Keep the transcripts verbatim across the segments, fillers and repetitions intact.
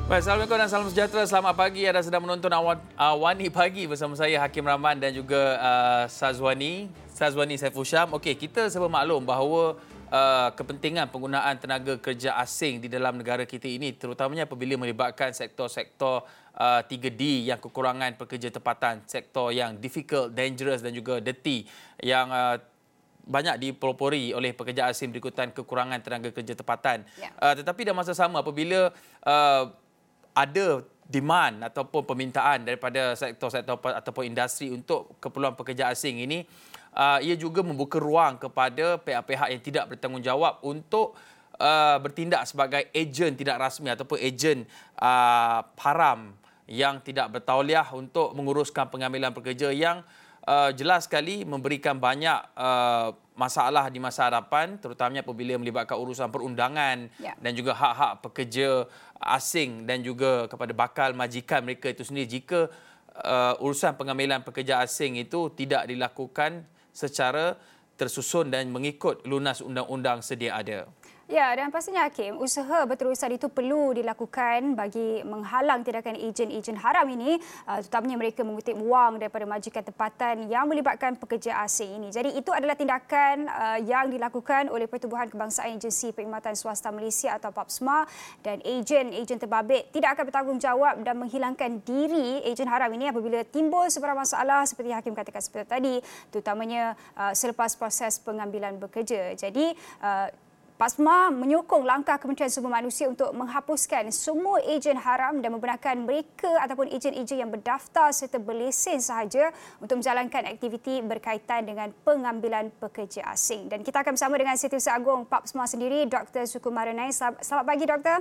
Baik, Assalamualaikum dan salam sejahtera. Selamat pagi. Anda sedang menonton Awan, Awani Pagi bersama saya Hakim Rahman dan juga uh, Sazwani, Sazwani Saiful Syam. Okey, kita semua maklum bahawa uh, kepentingan penggunaan tenaga kerja asing di dalam negara kita ini terutamanya apabila melibatkan sektor-sektor uh, tiga D yang kekurangan pekerja tempatan, sektor yang difficult, dangerous dan juga dirty yang uh, banyak dipelopori oleh pekerja asing berikutan kekurangan tenaga kerja tempatan. Ya. Uh, tetapi dalam masa sama apabila uh, ada demand ataupun permintaan daripada sektor-sektor ataupun industri untuk keperluan pekerja asing ini, uh, ia juga membuka ruang kepada pihak-pihak yang tidak bertanggungjawab untuk uh, bertindak sebagai ejen tidak rasmi ataupun ejen uh, haram yang tidak bertauliah untuk menguruskan pengambilan pekerja yang uh, jelas sekali memberikan banyak uh, masalah di masa hadapan, terutamanya apabila melibatkan urusan perundangan ya. Dan juga hak-hak pekerja asing dan juga kepada bakal majikan mereka itu sendiri jika uh, urusan pengambilan pekerja asing itu tidak dilakukan secara tersusun dan mengikut lunas undang-undang sedia ada. Ya, dan pastinya Hakim, usaha berterusan itu perlu dilakukan bagi menghalang tindakan ejen-ejen haram ini, terutamanya mereka mengutip wang daripada majikan tempatan yang melibatkan pekerja asing ini. Jadi itu adalah tindakan yang dilakukan oleh Pertubuhan Kebangsaan Agensi Perkhidmatan Swasta Malaysia atau PAPSMA, dan ejen-ejen terbabit tidak akan bertanggungjawab dan menghilangkan diri ejen haram ini apabila timbul sebarang masalah seperti Hakim katakan seperti tadi, terutamanya selepas proses pengambilan bekerja. Jadi PAPSMA menyokong langkah Kementerian Sumber Manusia untuk menghapuskan semua ejen haram dan membenarkan mereka ataupun ejen-ejen yang berdaftar serta berlesen sahaja untuk menjalankan aktiviti berkaitan dengan pengambilan pekerja asing. Dan kita akan bersama dengan Setiausaha Agung PAPSMA sendiri, Doktor Sukumaranai. Selamat pagi, Doktor.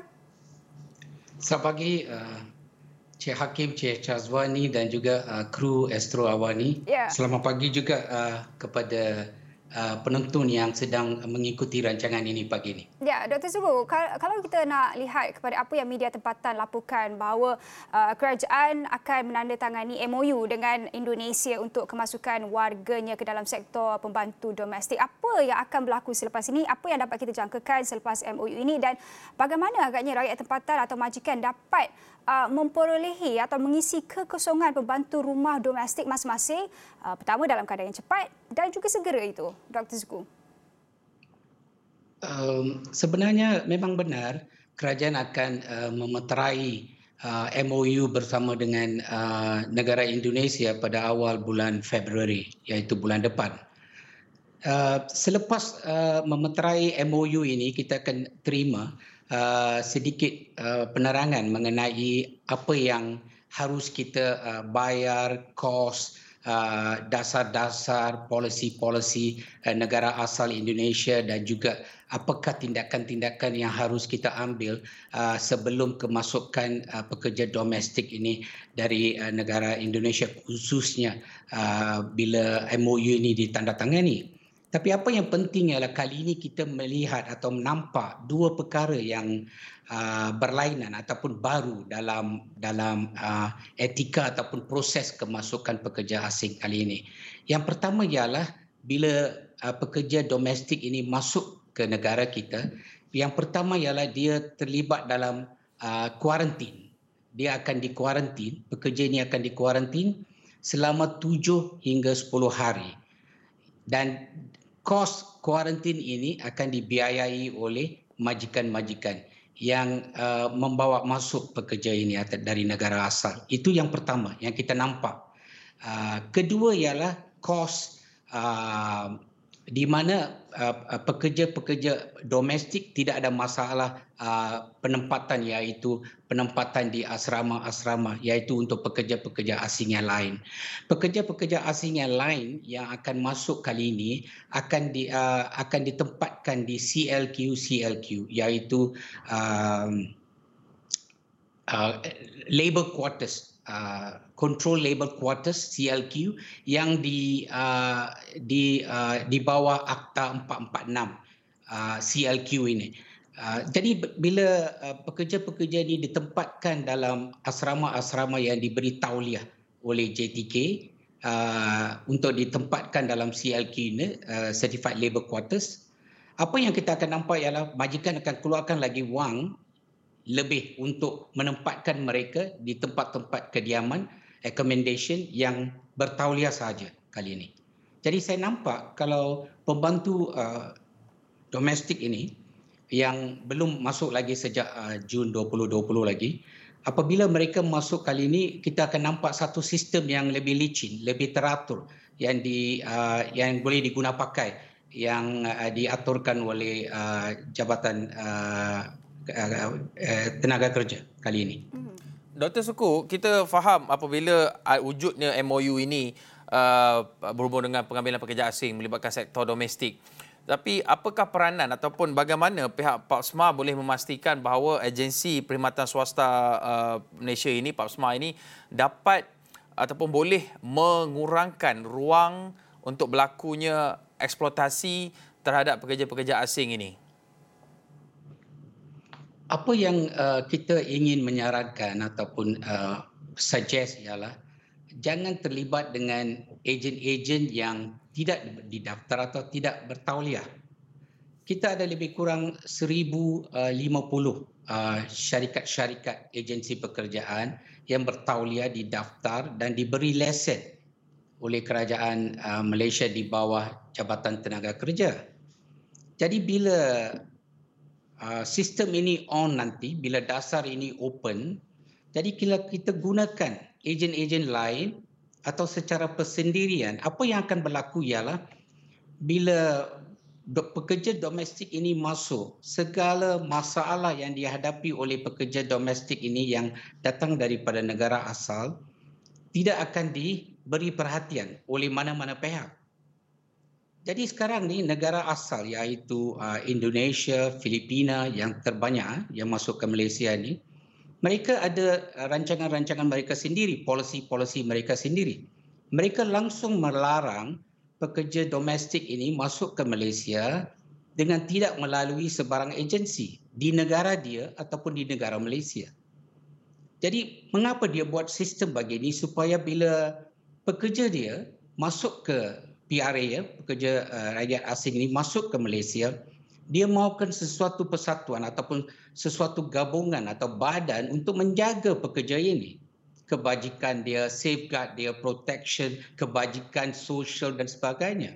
Selamat pagi, uh, Cik Hakim, Cik Sazwani dan juga uh, kru Astro Awani. Yeah. Selamat pagi juga uh, kepada Uh, penonton yang sedang mengikuti rancangan ini pagi ini. Ya, Doktor Suku, kalau kita nak lihat kepada apa yang media tempatan laporkan bahawa uh, kerajaan akan menandatangani M O U dengan Indonesia untuk kemasukan warganya ke dalam sektor pembantu domestik, apa yang akan berlaku selepas ini? Apa yang dapat kita jangkakan selepas M O U ini dan bagaimana agaknya rakyat tempatan atau majikan dapat uh, memperolehi atau mengisi kekosongan pembantu rumah domestik masing-masing, uh, pertama dalam keadaan yang cepat dan juga segera itu, Doktor Suku? Um, sebenarnya memang benar kerajaan akan uh, memeterai uh, M O U bersama dengan uh, negara Indonesia pada awal bulan Februari, iaitu bulan depan. Uh, selepas uh, memeterai M O U ini, kita akan terima uh, sedikit uh, penerangan mengenai apa yang harus kita uh, bayar, kos, Uh, dasar-dasar polisi-polisi uh, negara asal Indonesia dan juga apakah tindakan-tindakan yang harus kita ambil uh, sebelum kemasukan uh, pekerja domestik ini dari uh, negara Indonesia, khususnya uh, bila M O U ini ditandatangani. Tapi apa yang penting ialah kali ini kita melihat atau menampak dua perkara yang uh, berlainan ataupun baru dalam dalam uh, etika ataupun proses kemasukan pekerja asing kali ini. Yang pertama ialah bila uh, pekerja domestik ini masuk ke negara kita, yang pertama ialah dia terlibat dalam uh, kuarantin. Dia akan dikuarantin, pekerja ini akan dikuarantin selama tujuh hingga sepuluh hari. Dan kos kuarantin ini akan dibiayai oleh majikan-majikan yang uh, membawa masuk pekerja ini dari negara asal. Itu yang pertama yang kita nampak. Uh, kedua ialah kos uh, di mana uh, pekerja-pekerja domestik tidak ada masalah uh, penempatan, iaitu penempatan di asrama-asrama, iaitu untuk pekerja-pekerja asing yang lain. Pekerja-pekerja asing yang lain yang akan masuk kali ini akan di uh, akan ditempatkan di C L Q C L Q, iaitu um, uh, labor quarters. Uh, control labor quarters C L Q yang di uh, di uh, di bawah Akta empat empat enam uh, C L Q ini. Uh, jadi bila uh, pekerja-pekerja ini ditempatkan dalam asrama-asrama yang diberi tauliah oleh J T K uh, untuk ditempatkan dalam C L Q ini, uh, Certified Labor Quarters, apa yang kita akan nampak ialah majikan akan keluarkan lagi wang lebih untuk menempatkan mereka di tempat-tempat kediaman, accommodation yang bertauliah sahaja kali ini. Jadi saya nampak kalau pembantu uh, domestik ini yang belum masuk lagi sejak uh, Jun dua ribu dua puluh lagi, apabila mereka masuk kali ini, kita akan nampak satu sistem yang lebih licin, lebih teratur, yang di uh, yang boleh diguna pakai, yang uh, diaturkan oleh uh, Jabatan uh, uh, uh, Tenaga Kerja kali ini. Doktor Suku, kita faham apabila uh, wujudnya M O U ini uh, berhubung dengan pengambilan pekerja asing melibatkan sektor domestik. Tapi apakah peranan ataupun bagaimana pihak PAPSMA boleh memastikan bahawa agensi perkhidmatan swasta uh, Malaysia ini, PAPSMA ini, dapat ataupun boleh mengurangkan ruang untuk berlakunya eksploitasi terhadap pekerja-pekerja asing ini? Apa yang uh, kita ingin menyarankan ataupun uh, suggest ialah jangan terlibat dengan ejen-ejen yang tidak didaftar atau tidak bertauliah. Kita ada lebih kurang seribu lima puluh uh, syarikat-syarikat agensi pekerjaan yang bertauliah, didaftar dan diberi lesen oleh kerajaan uh, Malaysia di bawah Jabatan Tenaga Kerja. Jadi bila uh, sistem ini on nanti, bila dasar ini open, jadi kita, kita gunakan ejen-ejen lain atau secara persendirian, apa yang akan berlaku ialah bila do, pekerja domestik ini masuk, segala masalah yang dihadapi oleh pekerja domestik ini yang datang daripada negara asal tidak akan diberi perhatian oleh mana-mana pihak. Jadi sekarang ni negara asal iaitu uh, Indonesia, Filipina yang terbanyak yang masuk ke Malaysia ni, mereka ada rancangan-rancangan mereka sendiri, polisi-polisi mereka sendiri. Mereka langsung melarang pekerja domestik ini masuk ke Malaysia dengan tidak melalui sebarang agensi di negara dia ataupun di negara Malaysia. Jadi mengapa dia buat sistem begini supaya bila pekerja dia masuk ke P R A, ya, pekerja uh, rakyat asing ini masuk ke Malaysia, dia mahukan sesuatu persatuan ataupun sesuatu gabungan atau badan untuk menjaga pekerja ini. Kebajikan dia, safeguard dia, protection, kebajikan sosial dan sebagainya.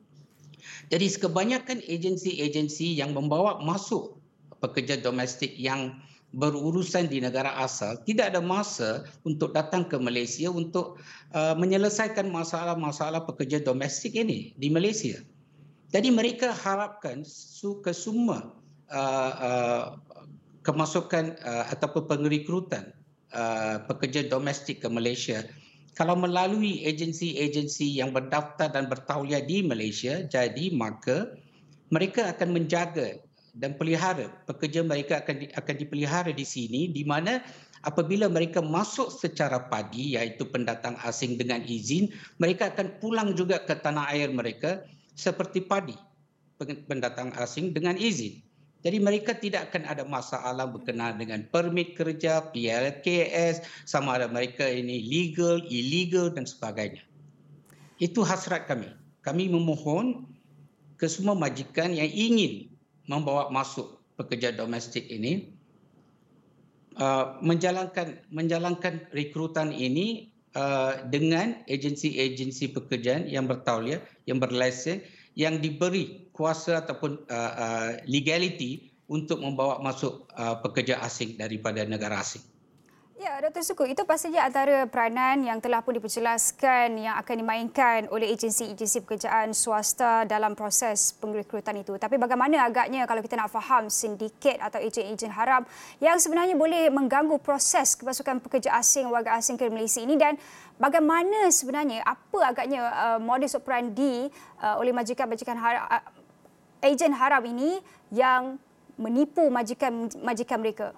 Jadi kebanyakan agensi-agensi yang membawa masuk pekerja domestik yang berurusan di negara asal tidak ada masa untuk datang ke Malaysia untuk uh, menyelesaikan masalah-masalah pekerja domestik ini di Malaysia. Jadi mereka harapkan ke semua uh, uh, kemasukan uh, ataupun pengrekrutan uh, pekerja domestik ke Malaysia kalau melalui agensi-agensi yang berdaftar dan bertauliah di Malaysia, jadi maka mereka akan menjaga dan pelihara pekerja mereka akan di, akan dipelihara di sini, di mana apabila mereka masuk secara padi iaitu pendatang asing dengan izin, mereka akan pulang juga ke tanah air mereka seperti padi pendatang asing dengan izin. Jadi mereka tidak akan ada masalah berkenaan dengan permit kerja, P L K S, sama ada mereka ini legal, illegal dan sebagainya. Itu hasrat kami. Kami memohon ke semua majikan yang ingin membawa masuk pekerja domestik ini uh, menjalankan menjalankan rekrutan ini uh, dengan agensi-agensi pekerjaan yang bertauliah, yang berlesen, yang diberi kuasa ataupun uh, uh, legality untuk membawa masuk uh, pekerja asing daripada negara asing. Ya, Doktor Suku, itu pastinya antara peranan yang telah pun diperjelaskan yang akan dimainkan oleh agensi-agensi pekerjaan swasta dalam proses pengrekrutan itu. Tapi bagaimana agaknya kalau kita nak faham sindiket atau ejen-ejen haram yang sebenarnya boleh mengganggu proses kemasukan pekerja asing, warga asing ke Malaysia ini, dan bagaimana sebenarnya, apa agaknya uh, modus operandi uh, oleh majikan-majikan haram, uh, ejen haram ini yang menipu majikan-majikan mereka?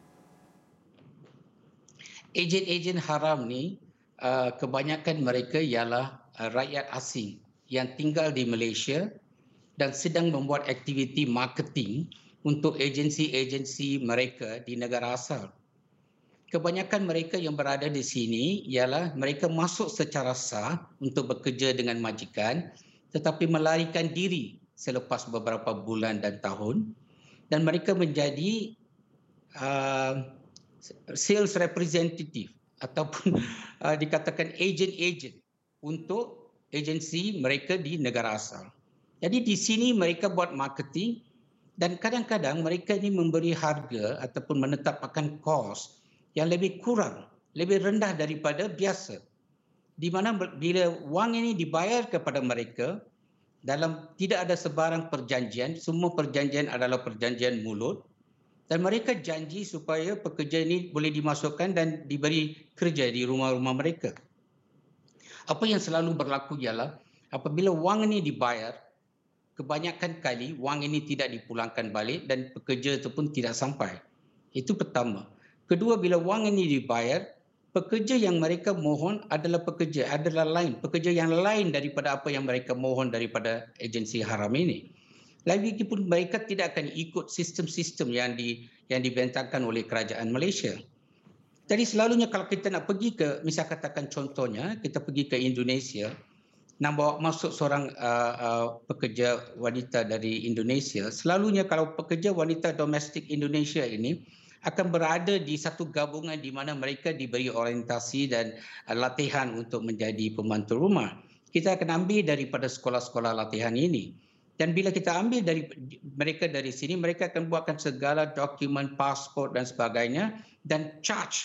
Ejen-ejen haram ni uh, kebanyakan mereka ialah uh, rakyat asing yang tinggal di Malaysia dan sedang membuat aktiviti marketing untuk agensi-agensi mereka di negara asal. Kebanyakan mereka yang berada di sini ialah mereka masuk secara sah untuk bekerja dengan majikan tetapi melarikan diri selepas beberapa bulan dan tahun, dan mereka menjadi uh, sales representative ataupun uh, dikatakan agent-agent untuk agensi mereka di negara asal. Jadi di sini mereka buat marketing dan kadang-kadang mereka ini memberi harga ataupun menetapkan kos yang lebih kurang, lebih rendah daripada biasa. Di mana bila wang ini dibayar kepada mereka dalam tidak ada sebarang perjanjian, semua perjanjian adalah perjanjian mulut dan mereka janji supaya pekerja ini boleh dimasukkan dan diberi kerja di rumah-rumah mereka. Apa yang selalu berlaku ialah apabila wang ini dibayar, kebanyakan kali wang ini tidak dipulangkan balik dan pekerja itu pun tidak sampai. Itu pertama. Kedua, bila wang ini dibayar, pekerja yang mereka mohon adalah pekerja adalah lain, pekerja yang lain daripada apa yang mereka mohon daripada agensi haram ini. Lagipun mereka tidak akan ikut sistem-sistem yang di yang dibentangkan oleh kerajaan Malaysia. Jadi selalunya kalau kita nak pergi ke, misal katakan contohnya, kita pergi ke Indonesia, nak bawa masuk seorang uh, uh, pekerja wanita dari Indonesia, selalunya kalau pekerja wanita domestik Indonesia ini akan berada di satu gabungan di mana mereka diberi orientasi dan uh, latihan untuk menjadi pembantu rumah. Kita akan ambil daripada sekolah-sekolah latihan ini. Dan bila kita ambil dari mereka dari sini, mereka akan buatkan segala dokumen, pasport dan sebagainya dan charge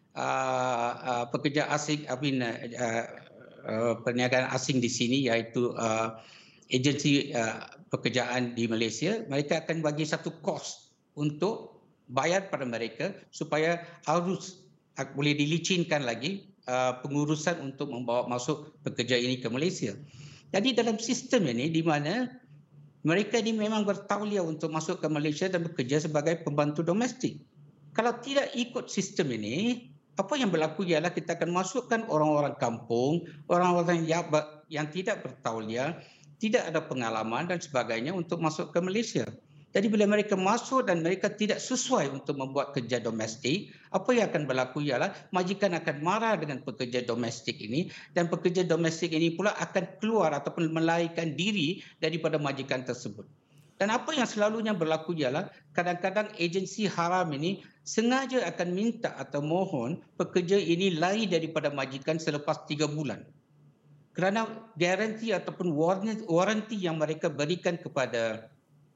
uh, uh, pekerja asing, I mean, uh, Uh, perniagaan asing di sini iaitu uh, agensi uh, pekerjaan di Malaysia, mereka akan bagi satu kos untuk bayar pada mereka supaya harus uh, boleh dilicinkan lagi uh, pengurusan untuk membawa masuk pekerja ini ke Malaysia. Jadi dalam sistem ini di mana mereka ini memang bertauliah untuk masuk ke Malaysia dan bekerja sebagai pembantu domestik. Kalau tidak ikut sistem ini, apa yang berlaku ialah kita akan masukkan orang-orang kampung, orang-orang yang, yang tidak bertauliah, tidak ada pengalaman dan sebagainya untuk masuk ke Malaysia. Jadi bila mereka masuk dan mereka tidak sesuai untuk membuat kerja domestik, apa yang akan berlaku ialah majikan akan marah dengan pekerja domestik ini dan pekerja domestik ini pula akan keluar ataupun melarikan diri daripada majikan tersebut. Dan apa yang selalunya berlaku ialah kadang-kadang agensi haram ini sengaja akan minta atau mohon pekerja ini lari daripada majikan selepas tiga bulan. Kerana garanti ataupun waranti yang mereka berikan kepada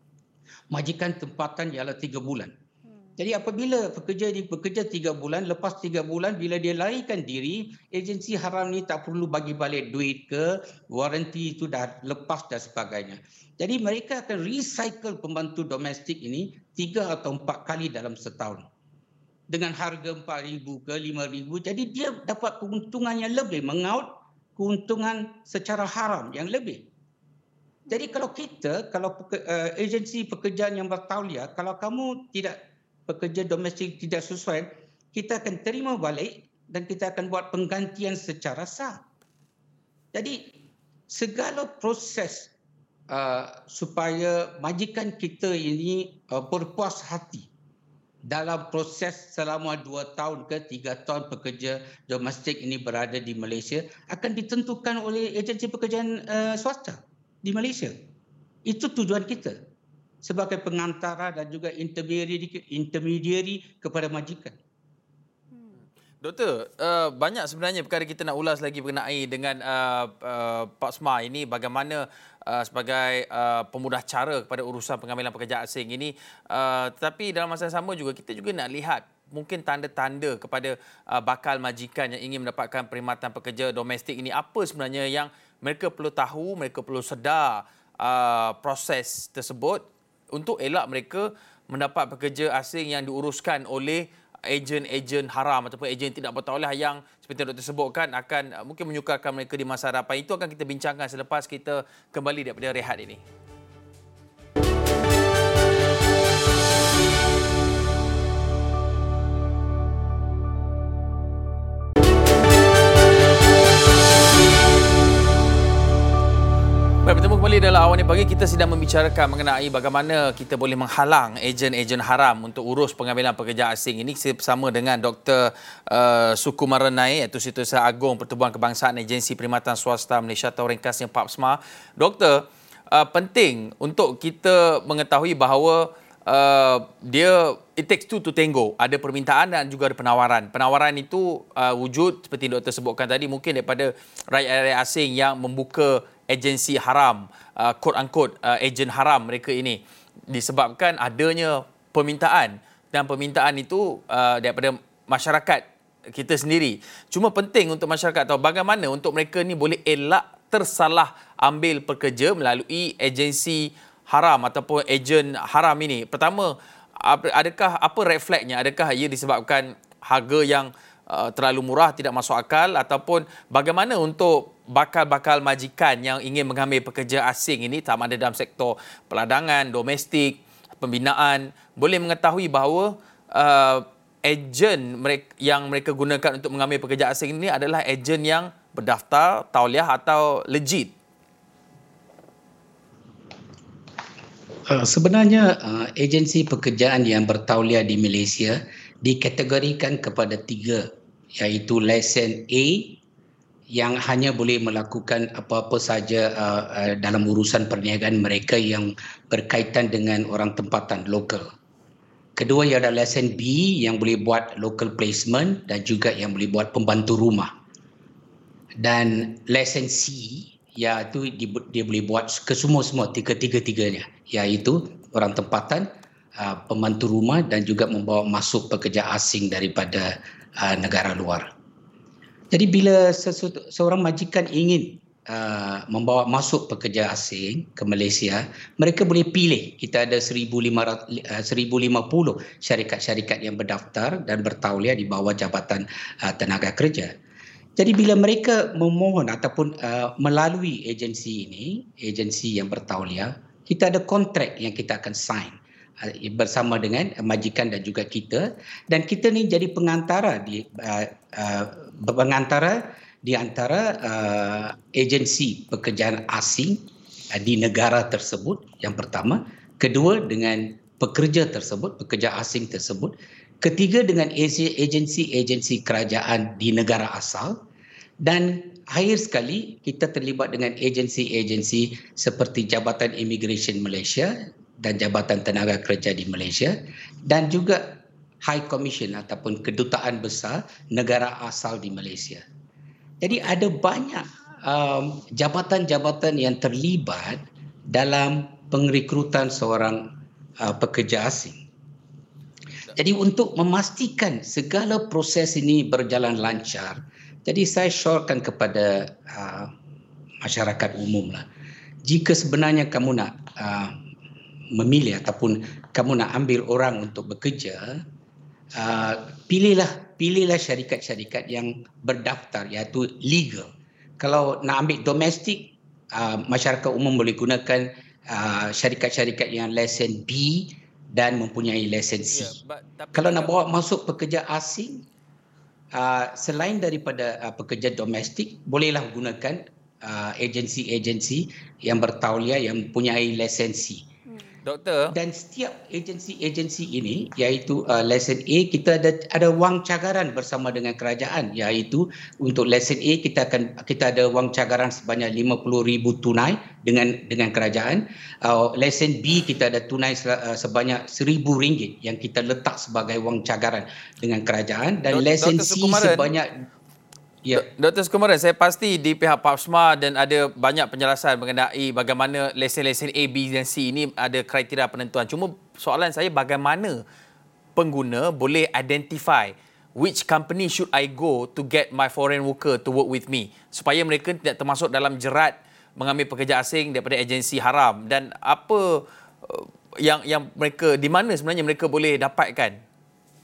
majikan tempatan ialah tiga bulan. Jadi apabila pekerja ini bekerja tiga bulan, lepas tiga bulan bila dia larikan diri, agensi haram ini tak perlu bagi balik duit ke, waranti itu dah lepas dan sebagainya. Jadi mereka akan recycle pembantu domestik ini tiga atau empat kali dalam setahun. Dengan harga empat ribu ke lima ribu, jadi dia dapat keuntungan yang lebih, mengaut keuntungan secara haram yang lebih. Jadi kalau kita, kalau uh, agensi pekerjaan yang bertauliah, kalau kamu tidak pekerja domestik tidak sesuai, kita akan terima balik dan kita akan buat penggantian secara sah. Jadi segala proses uh, supaya majikan kita ini uh, berpuas hati dalam proses selama dua tahun ke tiga tahun pekerja domestik ini berada di Malaysia akan ditentukan oleh agensi pekerjaan uh, swasta di Malaysia. Itu tujuan kita sebagai pengantara dan juga intermediary, intermediary kepada majikan. Doktor, uh, banyak sebenarnya perkara kita nak ulas lagi berkenai dengan uh, uh, Pak Sma ini, bagaimana uh, sebagai uh, pemudah cara kepada urusan pengambilan pekerja asing ini. Uh, tetapi dalam masa yang sama juga kita juga nak lihat mungkin tanda-tanda kepada uh, bakal majikan yang ingin mendapatkan perkhidmatan pekerja domestik ini. Apa sebenarnya yang mereka perlu tahu, mereka perlu sedar uh, proses tersebut untuk elak mereka mendapat pekerja asing yang diuruskan oleh ejen-ejen haram ataupun ejen tidak bertauliah yang seperti doktor sebutkan akan uh, mungkin menyukarkan mereka di masa hadapan. Itu akan kita bincangkan selepas kita kembali daripada rehat ini. Baik, bertemu kembali dalam Awal Ni Pagi. Kita sedang membicarakan mengenai bagaimana kita boleh menghalang ejen-ejen haram untuk urus pengambilan pekerja asing. Ini saya bersama dengan Doktor uh, Sukumaran Naik, iaitu Setiausaha Agung Pertubuhan Kebangsaan Agensi Perkhidmatan Swasta Malaysia atau ringkasnya P A P S M A. Doktor, uh, penting untuk kita mengetahui bahawa uh, dia it takes two to tango. Ada permintaan dan juga ada penawaran. Penawaran itu uh, wujud seperti doktor sebutkan tadi mungkin daripada rakyat-rakyat asing yang membuka agensi haram, uh, quote unquote uh, ejen haram mereka ini, disebabkan adanya permintaan, dan permintaan itu uh, daripada masyarakat kita sendiri. Cuma penting untuk masyarakat tahu bagaimana untuk mereka ni boleh elak tersalah ambil pekerja melalui agensi haram ataupun ejen haram ini. Pertama, adakah apa red flagnya? Adakah ia disebabkan harga yang uh, terlalu murah, tidak masuk akal, ataupun bagaimana untuk bakal-bakal majikan yang ingin mengambil pekerja asing ini, sama ada dalam sektor peladangan, domestik, pembinaan, boleh mengetahui bahawa uh, ejen mereka, yang mereka gunakan untuk mengambil pekerja asing ini adalah ejen yang berdaftar, tauliah atau legit? Uh, sebenarnya uh, agensi pekerjaan yang bertauliah di Malaysia dikategorikan kepada tiga, iaitu lesen A yang hanya boleh melakukan apa-apa saja uh, uh, dalam urusan perniagaan mereka yang berkaitan dengan orang tempatan lokal. Kedua ialah lesen B yang boleh buat local placement dan juga yang boleh buat pembantu rumah. Dan lesen C iaitu dia, dia boleh buat kesemua-semua tiga-tiga-tiganya, iaitu orang tempatan, uh, pembantu rumah dan juga membawa masuk pekerja asing daripada uh, negara luar. Jadi bila sesuatu, seorang majikan ingin uh, membawa masuk pekerja asing ke Malaysia, mereka boleh pilih. Kita ada seribu lima puluh syarikat-syarikat yang berdaftar dan bertauliah di bawah Jabatan uh, Tenaga Kerja. Jadi bila mereka memohon ataupun uh, melalui agensi ini, agensi yang bertauliah, kita ada kontrak yang kita akan sign uh, bersama dengan uh, majikan dan juga kita, dan kita ni jadi pengantara di uh, uh, pengantara di antara uh, agensi pekerjaan asing uh, di negara tersebut, yang pertama, kedua dengan pekerja tersebut, pekerja asing tersebut, ketiga dengan agensi-agensi kerajaan di negara asal, dan akhir sekali kita terlibat dengan agensi-agensi seperti Jabatan Immigration Malaysia dan Jabatan Tenaga Kerja di Malaysia, dan juga High Commission ataupun Kedutaan Besar negara asal di Malaysia. Jadi ada banyak um, jabatan-jabatan yang terlibat dalam pengrekrutan seorang uh, pekerja asing. Jadi untuk memastikan segala proses ini berjalan lancar, jadi saya syorkan kepada uh, masyarakat umum lah. Jika sebenarnya kamu nak uh, memilih ataupun kamu nak ambil orang untuk bekerja, uh, pilihlah pilihlah syarikat-syarikat yang berdaftar, iaitu legal. Kalau nak ambil domestik, uh, masyarakat umum boleh gunakan uh, syarikat-syarikat yang lesen B dan mempunyai lesen C. Yeah, but, Kalau nak bawa masuk pekerja asing, uh, selain daripada uh, pekerja domestik, bolehlah gunakan uh, agensi-agensi yang bertauliah yang mempunyai lesen C. Doktor. Dan setiap agensi-agensi ini, iaitu uh, lesen A, kita ada ada wang cagaran bersama dengan kerajaan, iaitu untuk lesen A kita akan kita ada wang cagaran sebanyak lima puluh ribu tunai dengan dengan kerajaan. Uh, lesen B kita ada tunai uh, sebanyak seribu ringgit yang kita letak sebagai wang cagaran dengan kerajaan, dan Dok, lesen C sebanyak. Ya. Doktor Sukumaran, saya pasti di pihak PAPSMA dan ada banyak penjelasan mengenai bagaimana lesen-lesen A, B dan C ini ada kriteria penentuan. Cuma soalan saya, bagaimana pengguna boleh identify which company should I go to get my foreign worker to work with me, supaya mereka tidak termasuk dalam jerat mengambil pekerja asing daripada agensi haram, dan apa yang yang mereka, di mana sebenarnya mereka boleh dapatkan?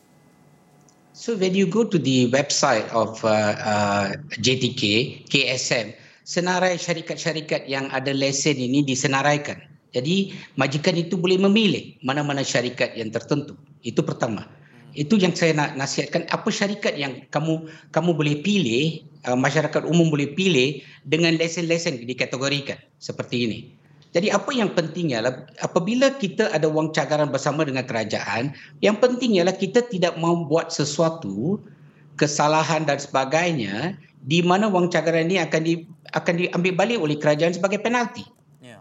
So when you go to the website of uh, uh, J T K, K S M, senarai syarikat-syarikat yang ada lesen ini disenaraikan. Jadi majikan itu boleh memilih mana-mana syarikat yang tertentu. Itu pertama. Itu yang saya nak nasihatkan, apa syarikat yang kamu kamu boleh pilih, uh, masyarakat umum boleh pilih dengan lesen-lesen dikategorikan seperti ini. Jadi apa yang penting ialah apabila kita ada wang cagaran bersama dengan kerajaan, yang penting ialah kita tidak mahu buat sesuatu kesalahan dan sebagainya di mana wang cagaran ini akan di, akan diambil balik oleh kerajaan sebagai penalti. Yeah.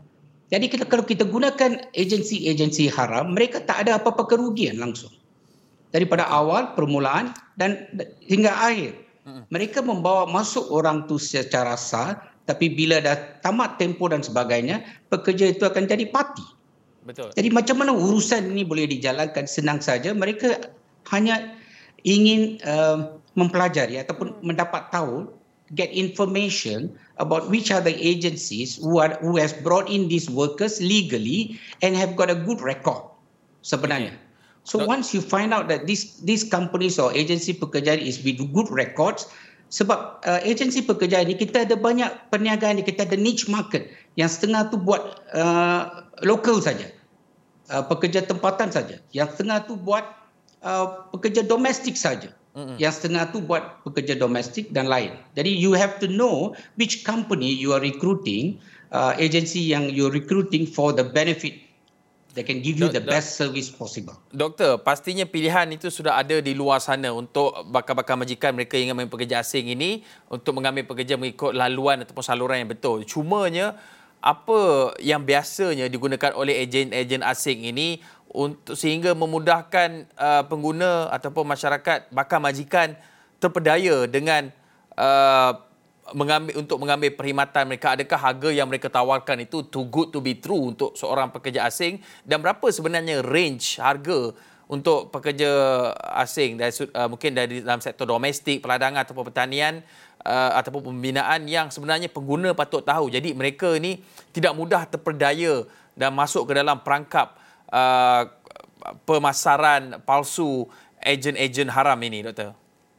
Jadi kita, kalau kita gunakan agensi-agensi haram, mereka tak ada apa-apa kerugian langsung. Daripada awal, permulaan dan hingga akhir. Mereka membawa masuk orang tu secara sah, tapi bila dah tamat tempoh dan sebagainya, pekerja itu akan jadi parti. Betul. Jadi macam mana urusan ini boleh dijalankan senang saja? Mereka hanya ingin uh, mempelajari ataupun mendapat tahu, get information about which are the agencies who are who has brought in these workers legally and have got a good record sebenarnya. So once you find out that these these companies or agensi pekerjaan is with good records, sebab uh, agensi pekerjaan ini kita ada banyak perniagaan ni, kita ada niche market yang setengah tu buat uh, lokal saja, uh, pekerja tempatan saja, yang setengah tu buat uh, pekerja domestik saja. Mm-hmm. Yang setengah tu buat pekerja domestik dan lain. Jadi you have to know which company you are recruiting, uh, agency yang you are recruiting for the benefit. They can give you the best service possible. Doktor, pastinya pilihan itu sudah ada di luar sana untuk bakal-bakal majikan mereka yang ingin pekerja asing ini untuk mengambil pekerja mengikut laluan ataupun saluran yang betul. Cumanya apa yang biasanya digunakan oleh ejen-ejen asing ini untuk sehingga memudahkan uh, pengguna ataupun masyarakat bakal majikan terpedaya dengan uh, mengambil untuk mengambil perkhidmatan mereka? Adakah harga yang mereka tawarkan itu too good to be true untuk seorang pekerja asing, dan berapa sebenarnya range harga untuk pekerja asing dari uh, mungkin dari dalam sektor domestik, peladangan ataupun pertanian uh, ataupun pembinaan yang sebenarnya pengguna patut tahu. Jadi mereka ini tidak mudah terpedaya dan masuk ke dalam perangkap Uh, pemasaran palsu ejen-ejen haram ini, Doktor?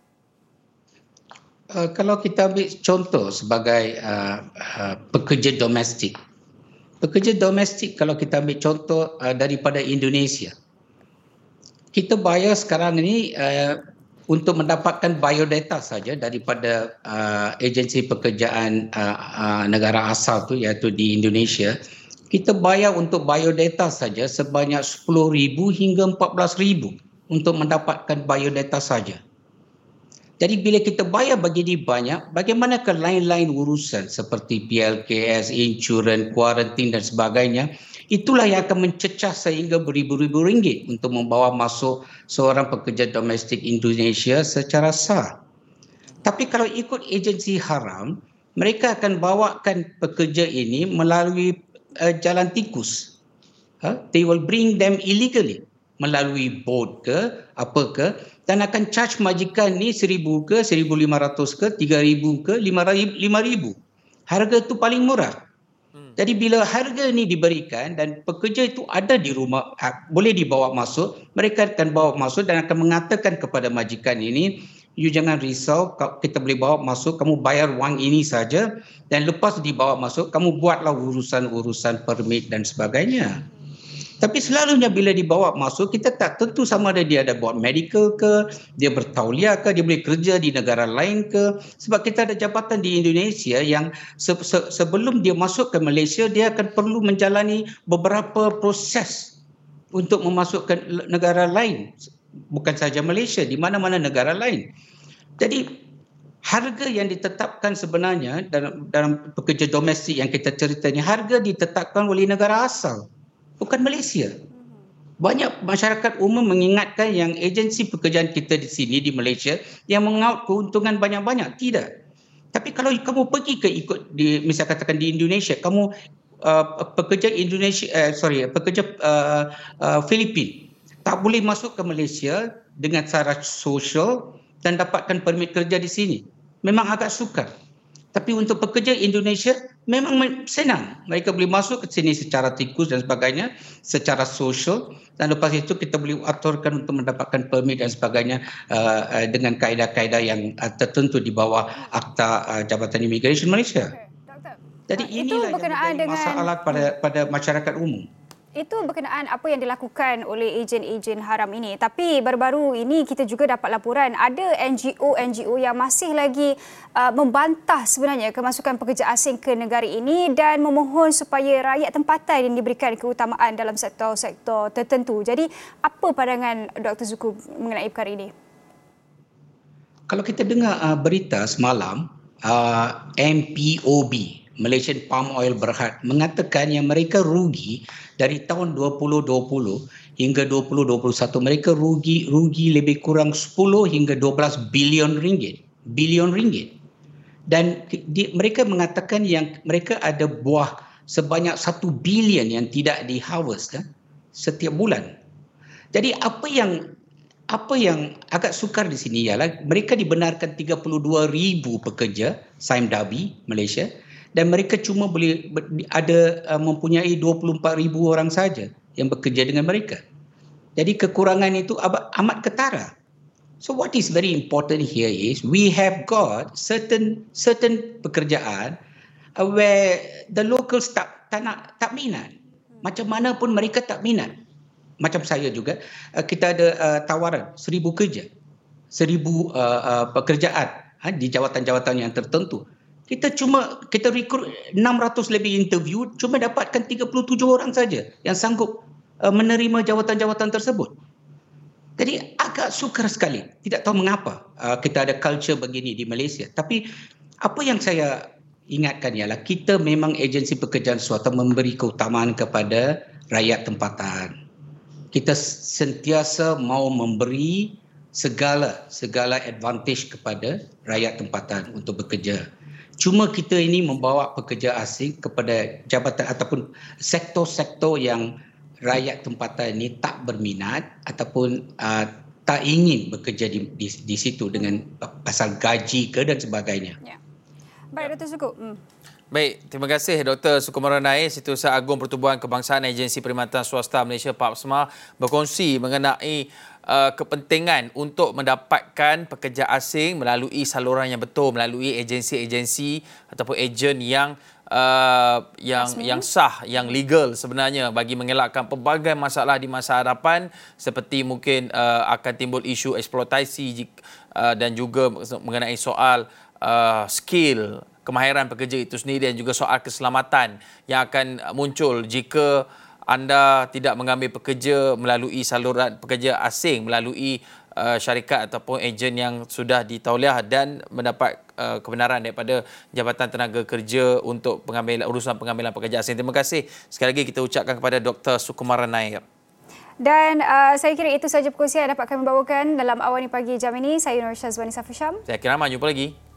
Uh, kalau kita ambil contoh sebagai uh, uh, pekerja domestik. Pekerja domestik kalau kita ambil contoh uh, daripada Indonesia. Kita bayar sekarang ini uh, untuk mendapatkan biodata saja daripada uh, agensi pekerjaan uh, uh, negara asal tu, iaitu di Indonesia. Kita bayar untuk biodata saja sebanyak sepuluh ribu hingga empat belas ribu untuk mendapatkan biodata saja. Jadi bila kita bayar begini banyak, bagaimana ke lain-lain urusan seperti P L K S, insurans, kuarantin dan sebagainya, itulah yang akan mencecah sehingga beribu-ribu ringgit untuk membawa masuk seorang pekerja domestik Indonesia secara sah. Tapi kalau ikut agensi haram, mereka akan bawakan pekerja ini melalui Uh, jalan tikus. Huh? They will bring them illegally melalui boat ke, apa ke, dan akan charge majikan ni seribu ke, seribu lima ratus ke, tiga ribu ke, lima ribu. Harga tu paling murah. Hmm. Jadi bila harga ni diberikan dan pekerja itu ada di rumah, boleh dibawa masuk, mereka akan bawa masuk dan akan mengatakan kepada majikan ini, you jangan risau, kita boleh bawa masuk, kamu bayar wang ini saja, dan lepas dibawa masuk, kamu buatlah urusan-urusan permit dan sebagainya. Tapi selalunya bila dibawa masuk, kita tak tentu sama ada dia ada buat medical ke, dia bertauliah ke, dia boleh kerja di negara lain ke. Sebab kita ada jabatan di Indonesia yang se- se- sebelum dia masuk ke Malaysia, dia akan perlu menjalani beberapa proses untuk memasukkan negara lain. Bukan saja Malaysia, di mana-mana negara lain. Jadi harga yang ditetapkan sebenarnya dalam, dalam pekerja domestik yang kita ceritanya, harga ditetapkan oleh negara asal, bukan Malaysia. Banyak masyarakat umum mengingatkan yang agensi pekerjaan kita di sini di Malaysia yang mengaut keuntungan banyak-banyak. Tidak. Tapi kalau kamu pergi ke ikut di misalnya katakan di Indonesia, kamu uh, pekerja Indonesia uh, sorry, pekerja uh, uh, Filipin tak boleh masuk ke Malaysia dengan syarat sosial dan dapatkan permit kerja di sini. Memang agak sukar. Tapi untuk pekerja Indonesia memang senang. Mereka boleh masuk ke sini secara tikus dan sebagainya, secara sosial, dan lepas itu kita boleh aturkan untuk mendapatkan permit dan sebagainya uh, uh, dengan kaedah-kaedah yang uh, tertentu di bawah Akta uh, Jabatan Imigresen Malaysia. Jadi inilah yang menjadi masalah pada pada masyarakat umum. Itu berkenaan apa yang dilakukan oleh ejen-ejen haram ini. Tapi baru-baru ini kita juga dapat laporan ada N G O-N G O yang masih lagi uh, membantah sebenarnya kemasukan pekerja asing ke negara ini dan memohon supaya rakyat tempatan yang diberikan keutamaan dalam sektor-sektor tertentu. Jadi apa pandangan Doktor Zuku mengenai perkara ini? Kalau kita dengar uh, berita semalam, uh, M P O B, Malaysian Palm Oil Berhad, mengatakan yang mereka rugi dari tahun dua ribu dua puluh hingga dua ribu dua puluh satu, mereka rugi rugi lebih kurang sepuluh hingga dua belas bilion ringgit. Bilion ringgit. Dan di, mereka mengatakan yang mereka ada buah sebanyak satu bilion yang tidak di-harvest kan, setiap bulan. Jadi apa yang apa yang agak sukar di sini ialah mereka dibenarkan tiga puluh dua ribu pekerja Sime Darby Malaysia, dan mereka cuma boleh ada uh, mempunyai dua puluh empat ribu orang saja yang bekerja dengan mereka. Jadi kekurangan itu amat ketara. So what is very important here is we have got certain certain pekerjaan uh, where the locals tak tak nak tak minat. Macam mana pun mereka tak minat. Macam saya juga, kita ada uh, tawaran seribu kerja, seribu uh, uh, pekerjaan ha, di jawatan-jawatan yang tertentu. Kita cuma, kita rekrut enam ratus lebih interview, cuma dapatkan tiga puluh tujuh orang saja yang sanggup uh, menerima jawatan-jawatan tersebut. Jadi agak sukar sekali. Tidak tahu mengapa uh, kita ada culture begini di Malaysia. Tapi apa yang saya ingatkan ialah kita memang agensi pekerjaan swasta memberi keutamaan kepada rakyat tempatan. Kita sentiasa mau memberi segala segala advantage kepada rakyat tempatan untuk bekerja. Cuma kita ini membawa pekerja asing kepada jabatan ataupun sektor-sektor yang rakyat tempatan ini tak berminat ataupun uh, tak ingin bekerja di, di, di situ dengan pasal gaji ke dan sebagainya. Ya. Baik, Doktor Sukup. Hmm. Baik, terima kasih Doktor Sukumaran Nair, Setiausaha Agung Pertubuhan Kebangsaan Agensi Perkhidmatan Swasta Malaysia PAPSMA, berkongsi mengenai uh, kepentingan untuk mendapatkan pekerja asing melalui saluran yang betul, melalui agensi-agensi ataupun ejen yang uh, yang Asmi. yang sah, yang legal sebenarnya, bagi mengelakkan pelbagai masalah di masa hadapan, seperti mungkin uh, akan timbul isu eksploitasi uh, dan juga mengenai soal uh, skill, kemahiran pekerja itu sendiri, dan juga soal keselamatan yang akan muncul jika anda tidak mengambil pekerja melalui saluran pekerja asing, melalui uh, syarikat ataupun ejen yang sudah ditauliah dan mendapat uh, kebenaran daripada Jabatan Tenaga Kerja untuk pengambilan urusan pengambilan pekerja asing. Terima kasih sekali lagi kita ucapkan kepada Doktor Sukumaran Nair. Dan uh, saya kira itu sahaja perkongsian yang dapat kami bawakan dalam Awani Pagi jam ini. Saya Nur Syazwani Safusham. Saya Hakim Rahman, jumpa lagi.